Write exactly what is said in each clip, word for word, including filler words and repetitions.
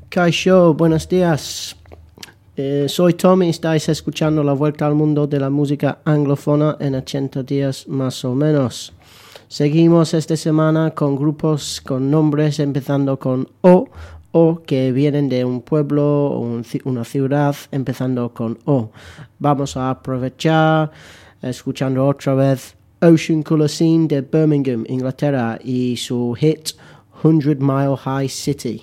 Kaisho, buenos días. Eh, soy Tom y estáis escuchando La Vuelta al Mundo de la Música Anglófona en ochenta días más o menos. Seguimos esta semana con grupos con nombres empezando con O, o que vienen de un pueblo o un, una ciudad empezando con O. Vamos a aprovechar escuchando otra vez Ocean Colour Scene de Birmingham, Inglaterra, y su hit Hundred Mile High City.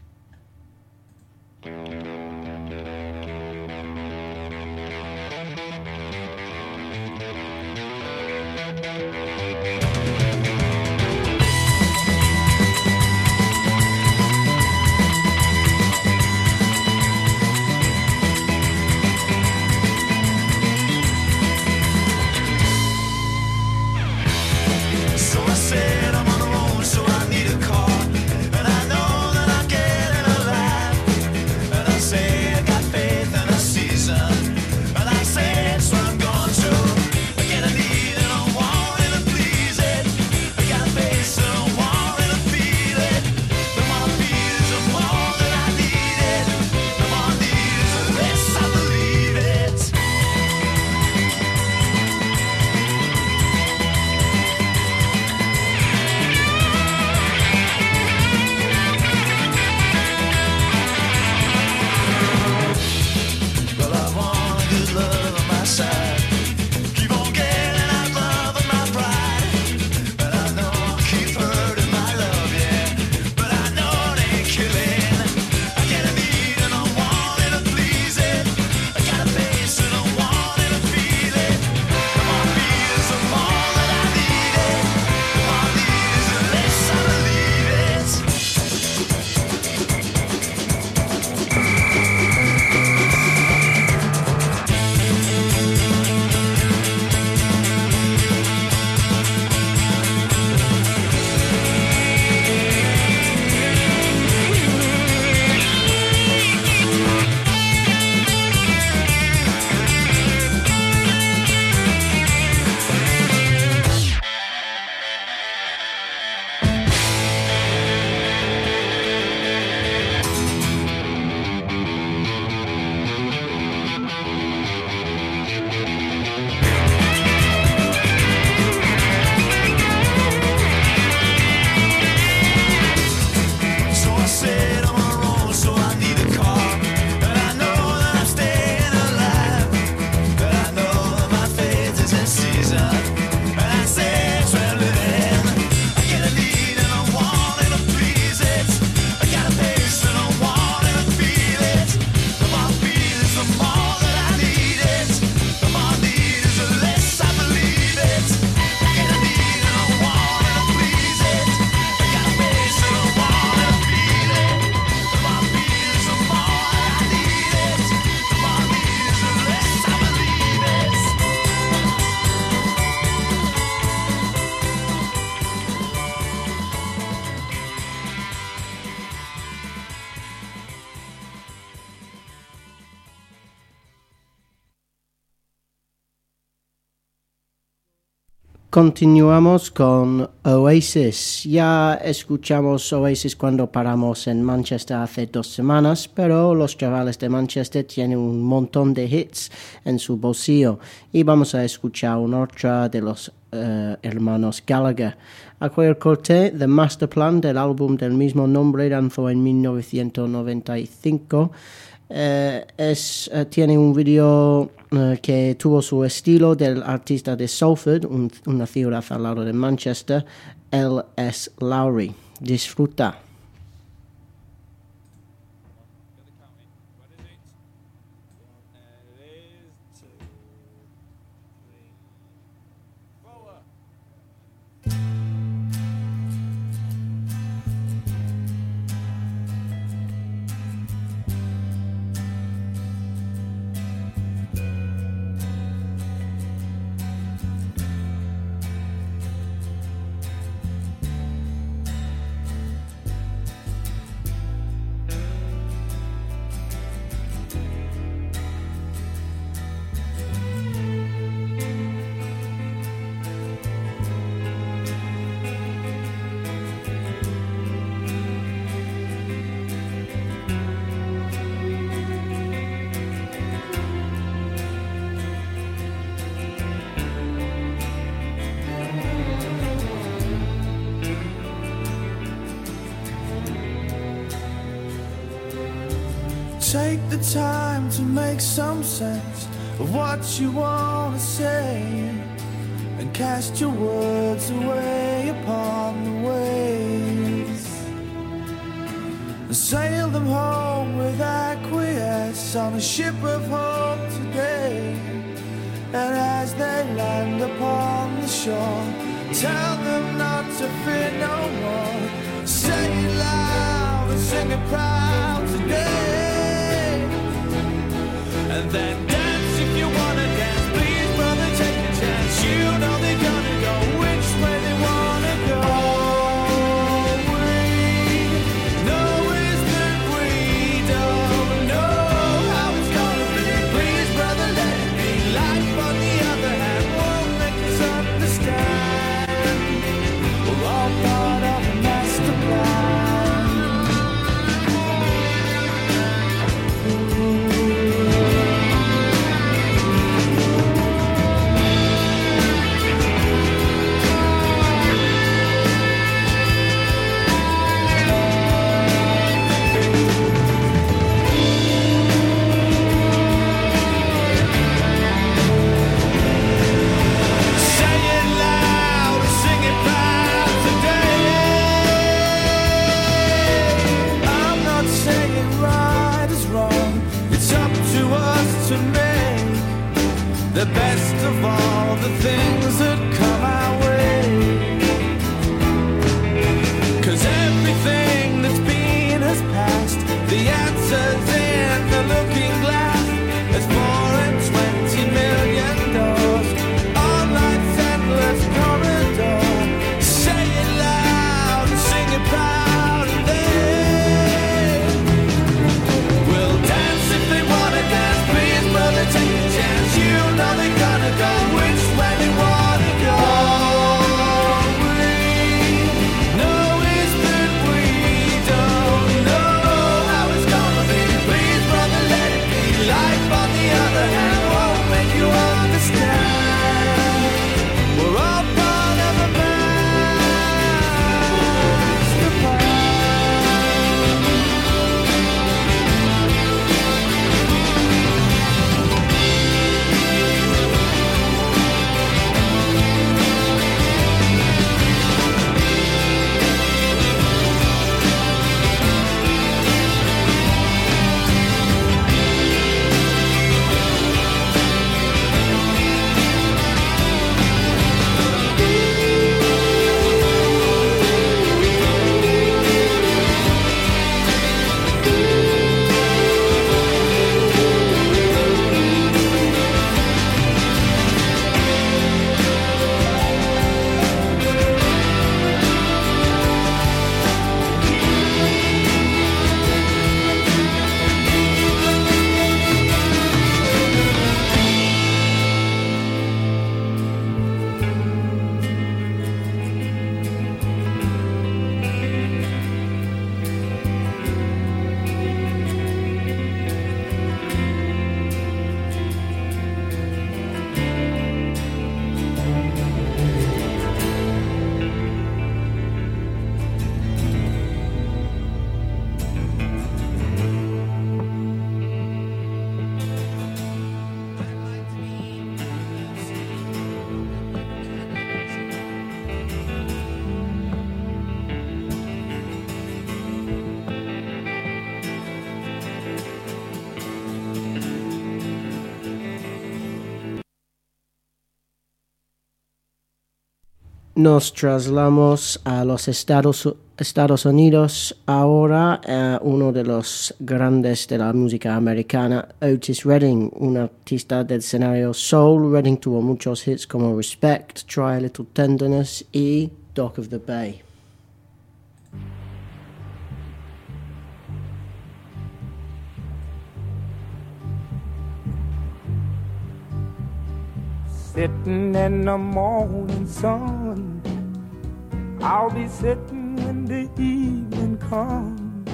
Continuamos con Oasis. Ya escuchamos Oasis cuando paramos en Manchester hace dos semanas, pero los chavales de Manchester tienen un montón de hits en su bolsillo y vamos a escuchar una otra de los uh, hermanos Gallagher. Aquel corte, The Master Plan, del álbum del mismo nombre, lanzó en mil novecientos noventa y cinco. Uh, es, uh, tiene un video uh, que tuvo su estilo del artista de Salford, un, una ciudad al lado de Manchester, L S Lowry. Disfruta. Take the time to make some sense of what you want to say, and cast your words away upon the waves, and sail them home with acquiesce on a ship of hope today. And as they land upon the shore, tell them not to fear no more. Say it loud and sing it proud today. And then dance if you wanna dance. Please, brother, take a chance. You know they're gonna go which way they wanna go. All we know is that we don't know how it's gonna be. Please, brother, let it be. Life, on the other hand, won't make us understand. We're all part of a master plan. To make the best of all the things that come our way. 'Cause everything that's been has passed. The answer's in the looking glass. There's four and twenty million doors on life's endless corridor. Say it loud and sing it proud, and they will dance if they wanna dance. Brother, take a chance. You know they're gonna go which way they wanna go. All we know is that we don't know how it's gonna be. Please, brother, let it be. Life, on the other hand, won't make you understand. We're all part of a master plan. Nos trasladamos a los Estados, Estados Unidos ahora a uno de los grandes de la música americana, Otis Redding, un artista del escenario soul. Redding tuvo muchos hits como Respect, Try a Little Tenderness y Dock of the Bay. Sitting in the morning sun, I'll be sitting when the evening comes,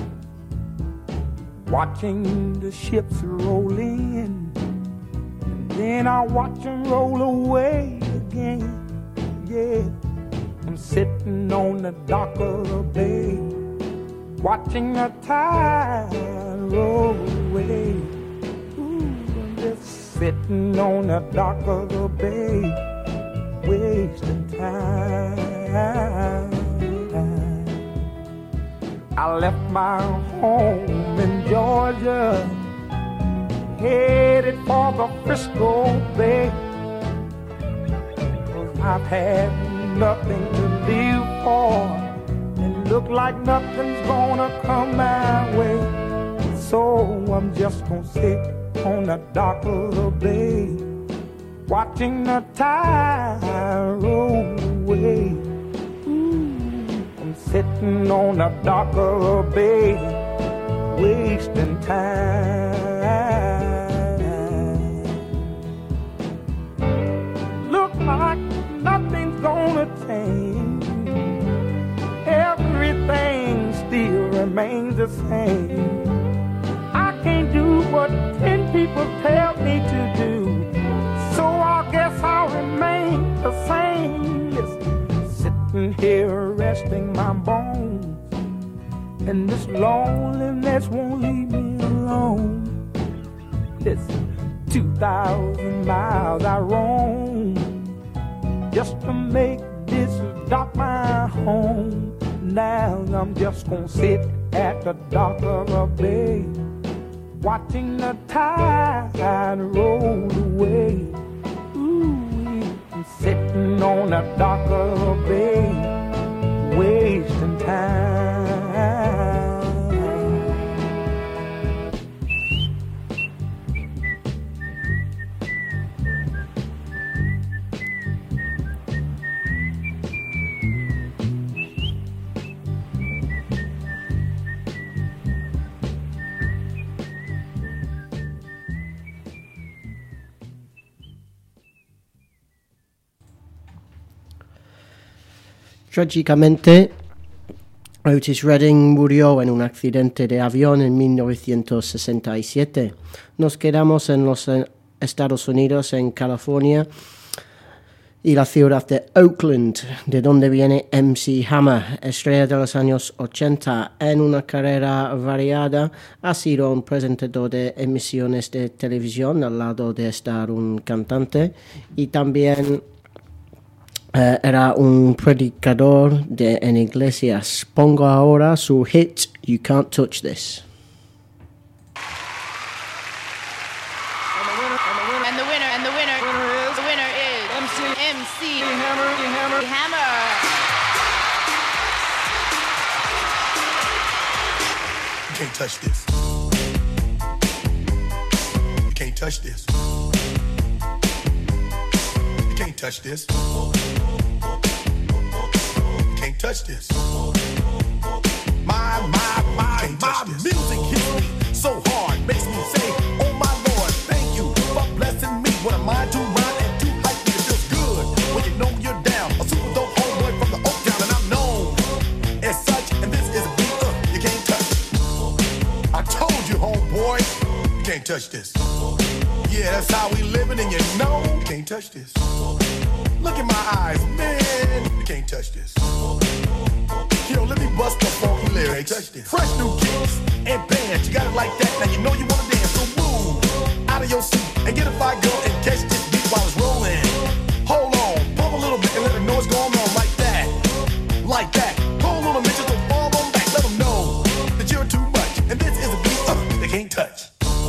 watching the ships roll in, and then I'll watch them roll away again. Yeah, I'm sitting on the dock of the bay, watching the tide roll. away. Ooh, I'm just sitting on the dock of the bay, wasting time. I left my home in Georgia, headed for the Frisco Bay. I've had nothing to live for, and look like nothing's gonna come my way. So I'm just gonna sit on the dock of the bay, watching the tide roll away. Ooh, I'm sitting on the dock of the bay, wasting time. Look like nothing's gonna change. Everything still remains the same. I can't do what ten people tell me to do, so I guess I'll remain the same. Yes, sitting here resting my bones, and this loneliness won't leave me alone. Listen, two thousand miles I roam just to make this dock my home. Now I'm just gonna sit at the dock of a bay, watching the tide roll away. Ooh, I'm sitting on the dock of a bay, wasting time. Trágicamente, Otis Redding murió en un accidente de avión en mil novecientos sesenta y siete. Nos quedamos en los Estados Unidos, en California, y la ciudad de Oakland, de donde viene M C Hammer, estrella de los años ochenta. En una carrera variada, ha sido un presentador de emisiones de televisión al lado de estar un cantante, y también Uh, era un predicador de, en iglesias. Pongo ahora su hit You Can't Touch This. And the winner, and the winner, and the winner, and the winner, winner is, the winner is M C, M C Hammer, Hammer, Hammer. You can't touch this. You can't touch this. You can't touch this. Touch this. My, my, my, my music hits me so hard, makes me say, oh my Lord, thank you for blessing me. What am I to run and too hype me? It feels good when you know you're down. A super dope homeboy from the Oak Town, and I'm known as such. And this is a beat uh, you can't touch. I told you, homeboy, you can't touch this. Yeah, that's how we living, and you know you can't touch this. Look in my eyes, man, you can't touch this. Yo, let me bust the funky lyrics. Fresh new kicks and bands, you got it like that. Now you know you wanna dance, so move out of your seat and get a fire girl and catch this beat while it's rolling. Hold on, pump a little bit and let them know what's going on like that, like that. Pull a little bit, just don't fall on back. Let them know that you're too much, and this is a beat uh, they can't touch.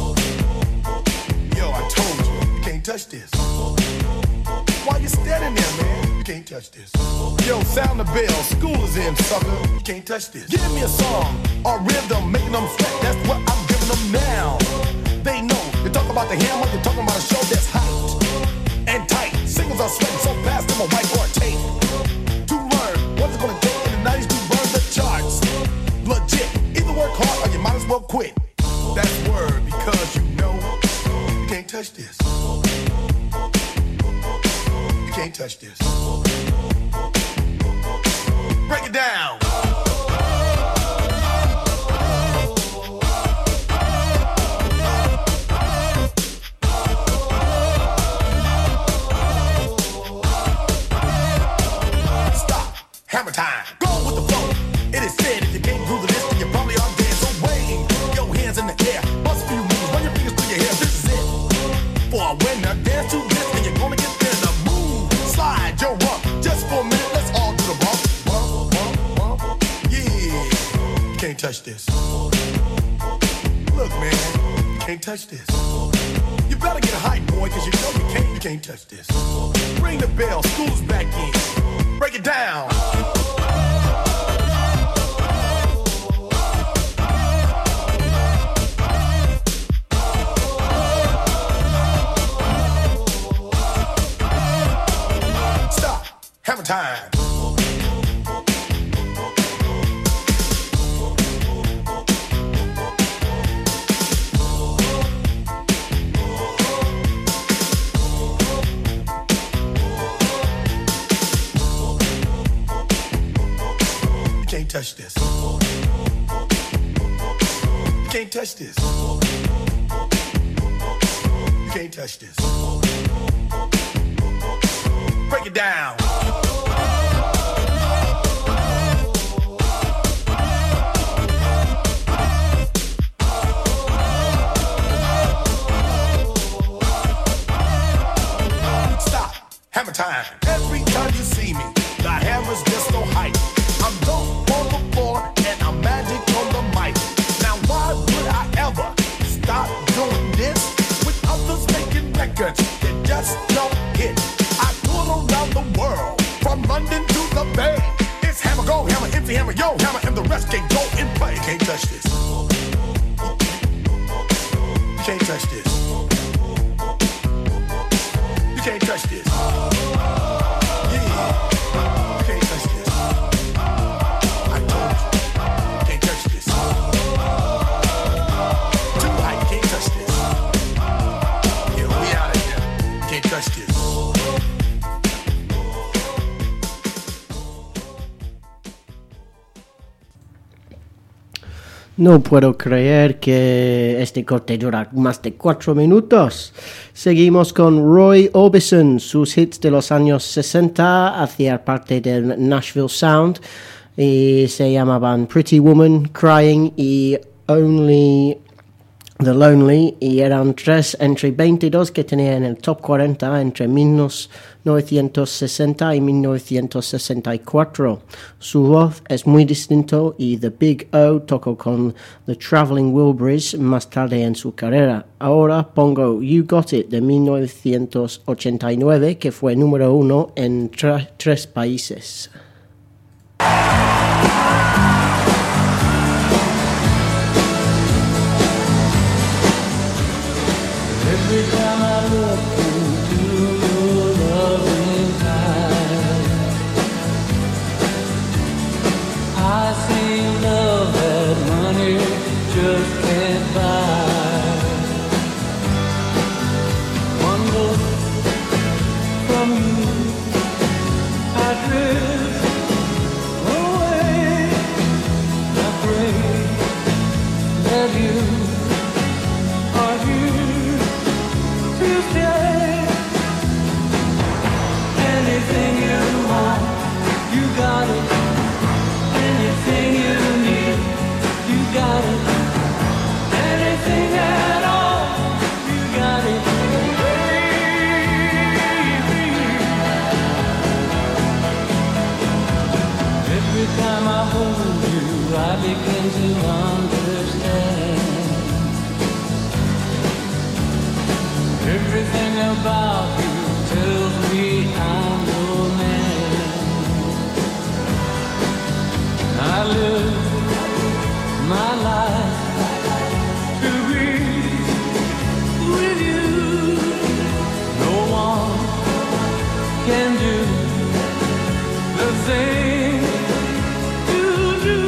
Yo, I told you, you can't touch this. Why you standing there, man? You can't touch this. Yo, sound the bell, school is in, sucker. You can't touch this. Give me a song or rhythm, making them sweat. That's what I'm giving them now. They know. You talk about the hammer, you're talking about a show that's hyped and tight. Singles are sweating so fast, them a white or tape. To learn what's it gonna take in the nineties to burn the charts. Legit. Either work hard or you might as well quit. That's word, because you know you can't touch this. You can't touch this. Break it down. Stop. Hammer time. Go with the flow. It is said if you can't groove the list, then you probably are dead. So wave your hands in the air. Bust a few moves. touch this. Look, man, you can't touch this. You better get a hype, boy, cause you know you can't, you can't touch this. Ring the bell, school's back in. Break it down. Stop. Hammer time. Touch this. You can't touch this. You can't touch this. Break it down. Stop. Hammer time. Every time you see me, the hammer's just so hype. I'm dope on the floor and I'm magic on the mic. Now why would I ever stop doing this with others making records that just don't hit? I tour around the world from London to the Bay. It's hammer go, hammer empty, hammer yo, hammer, and the rest can go and play. You can't touch this. You can't touch this. You can't touch this. No puedo creer que este corte dura más de cuatro minutos. Seguimos con Roy Orbison. Sus hits de los años sesenta hacían parte del Nashville Sound y se llamaban Pretty Woman, Crying y Only The Lonely, y eran tres entre veintidós que tenía en el top cuarenta entre mil novecientos sesenta y mil novecientos sesenta y cuatro. Su voz es muy distinto y The Big O tocó con The Traveling Wilburys más tarde en su carrera. Ahora pongo You Got It de mil novecientos ochenta y nueve, que fue número uno en tra- tres países. Every time I look into your loving eyes, I see love that money just can't buy. One look from you, I drift away. I pray that you are here. Anything you want, you got it. Anything you need, you got it. Anything at all, you got it, baby. Every time I hold you, I begin to understand. Everything about you tells me I'm your man. I live my life to be with you. No one can do the thing you do.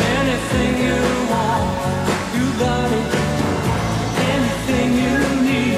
Anything you want, you got it. Anything you need,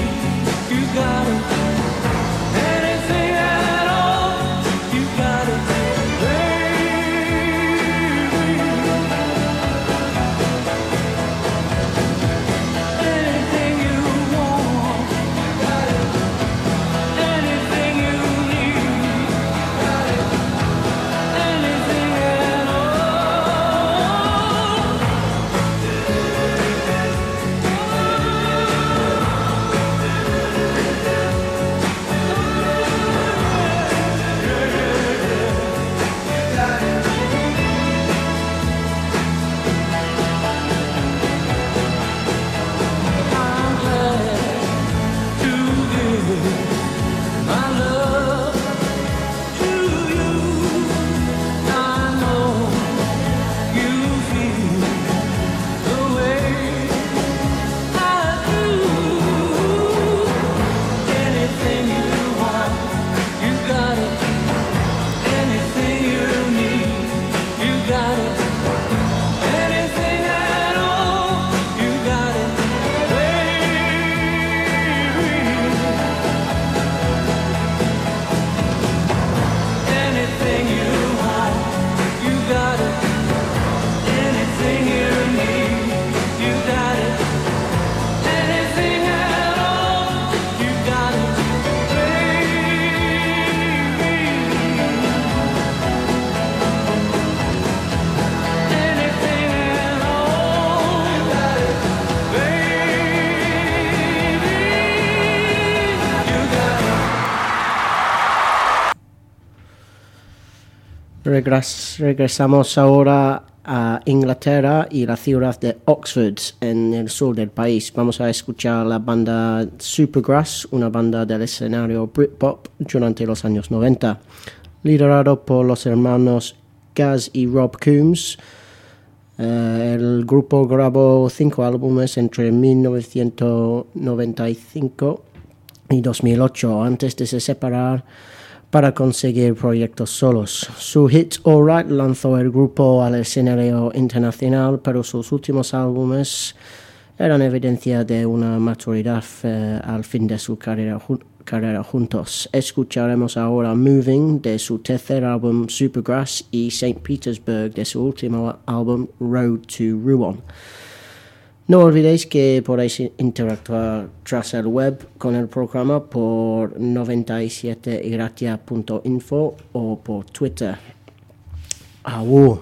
Regres- regresamos ahora a Inglaterra y la ciudad de Oxford, en el sur del país. Vamos a escuchar la banda Supergrass, una banda del escenario Britpop durante los años noventa. Liderado por los hermanos Gaz y Rob Coombs, eh, el grupo grabó cinco álbumes entre mil novecientos noventa y cinco y dos mil ocho, antes de se separar para conseguir proyectos solos. Su hit All Right lanzó el grupo al escenario internacional, pero sus últimos álbumes eran evidencia de una maturidad eh, al fin de su carrera, ju- carrera juntos. Escucharemos ahora Moving de su tercer álbum Supergrass y Saint Petersburg de su último álbum Road to Ruin. No olvidéis que podéis interactuar tras el web con el programa por noventa y siete iratia punto info o por Twitter. Aú.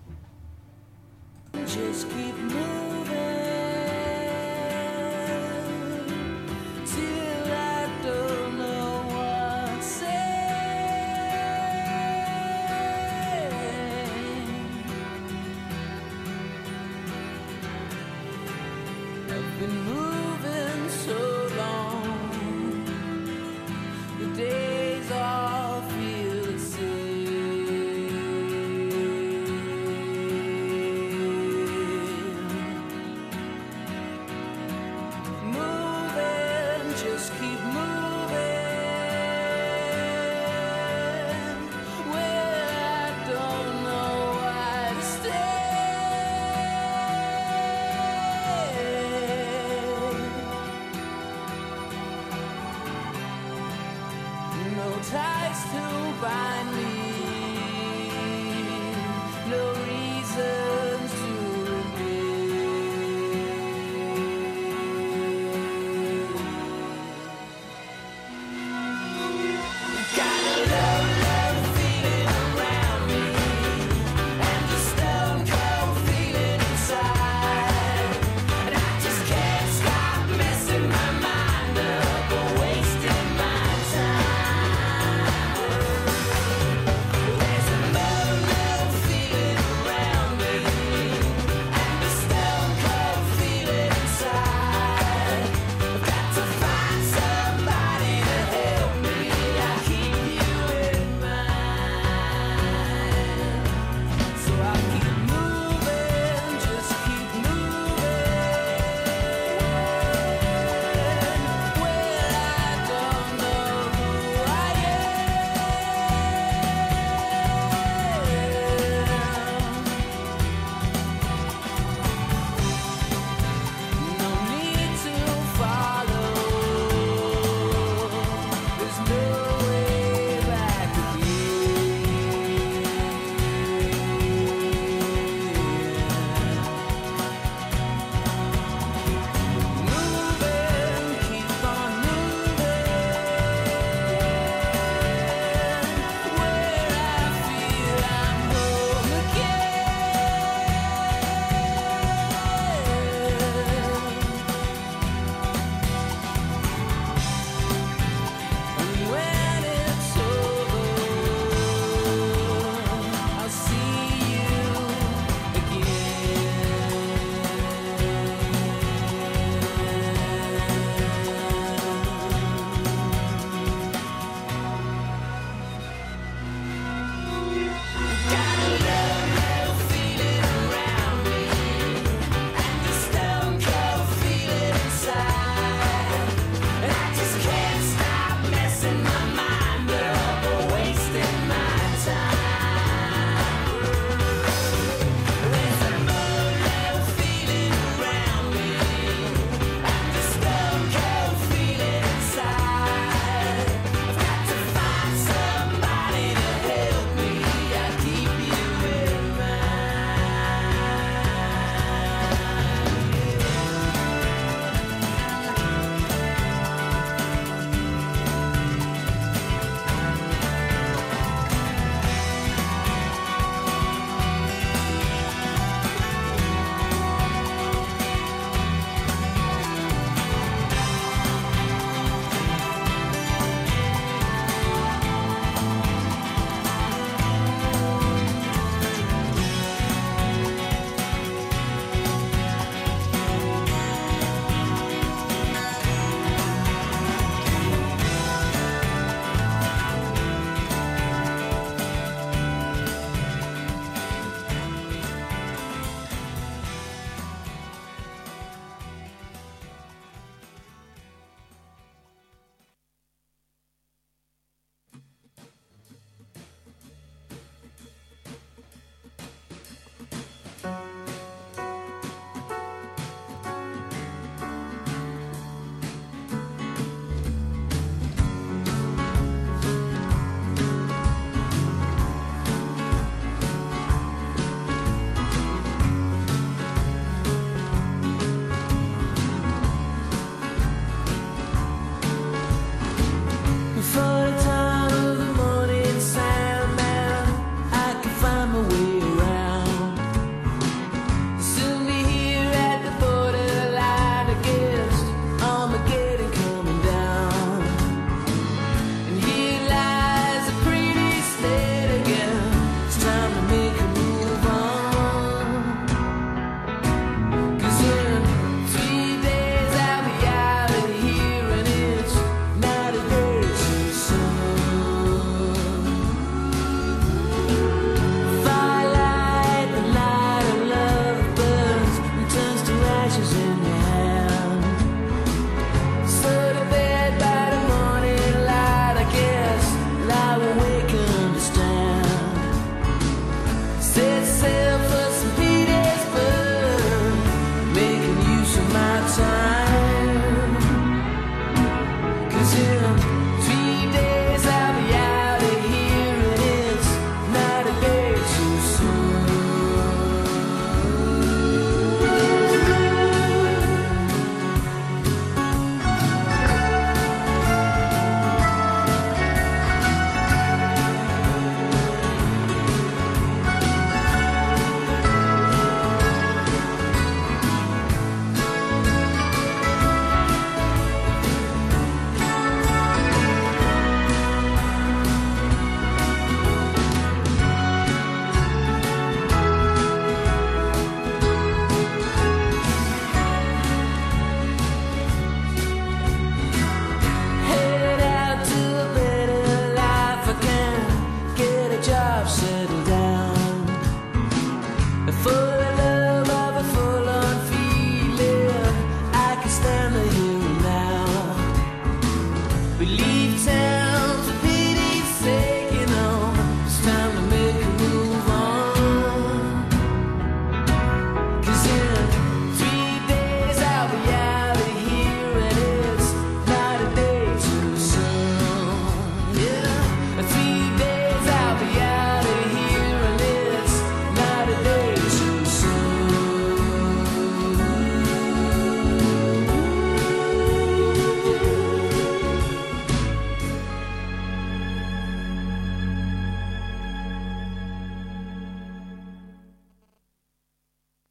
Just keep moving till I don't know what to say. I've been moving